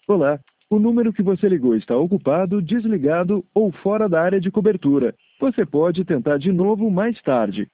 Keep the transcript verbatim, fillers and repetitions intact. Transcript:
Olá, o número que você ligou está ocupado, desligado ou fora da área de cobertura. Você pode tentar de novo mais tarde.